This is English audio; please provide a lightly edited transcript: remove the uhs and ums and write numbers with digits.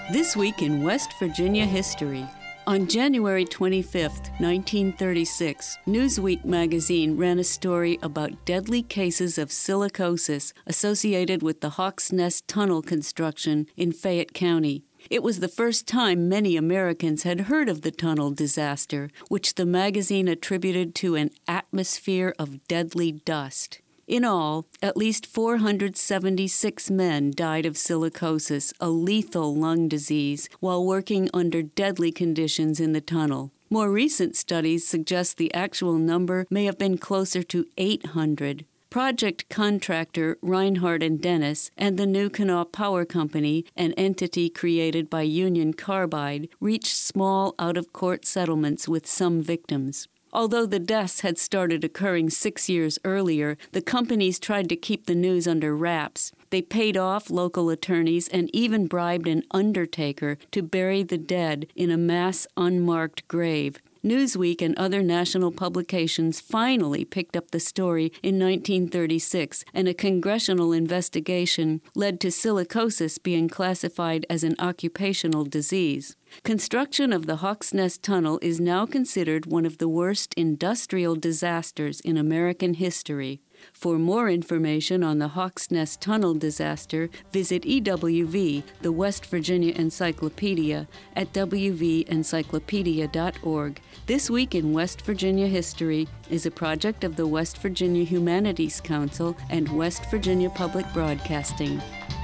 This week in West Virginia history. On January 25, 1936, Newsweek magazine ran a story about deadly cases of silicosis associated with the Hawks Nest Tunnel construction in Fayette County. It was the first time many Americans had heard of the tunnel disaster, which the magazine attributed to an atmosphere of deadly dust. In all, at least 476 men died of silicosis, a lethal lung disease, while working under deadly conditions in the tunnel. More recent studies suggest the actual number may have been closer to 800. Project contractor Reinhardt and Dennis and the New Kanawha Power Company, an entity created by Union Carbide, reached small out-of-court settlements with some victims. Although the deaths had started occurring 6 years earlier, the companies tried to keep the news under wraps. They paid off local attorneys and even bribed an undertaker to bury the dead in a mass unmarked grave. Newsweek and other national publications finally picked up the story in 1936, and a congressional investigation led to silicosis being classified as an occupational disease. Construction of the Hawks Nest Tunnel is now considered one of the worst industrial disasters in American history. For more information on the Hawks Nest Tunnel disaster, visit EWV, the West Virginia Encyclopedia, at wvencyclopedia.org. This Week in West Virginia History is a project of the West Virginia Humanities Council and West Virginia Public Broadcasting.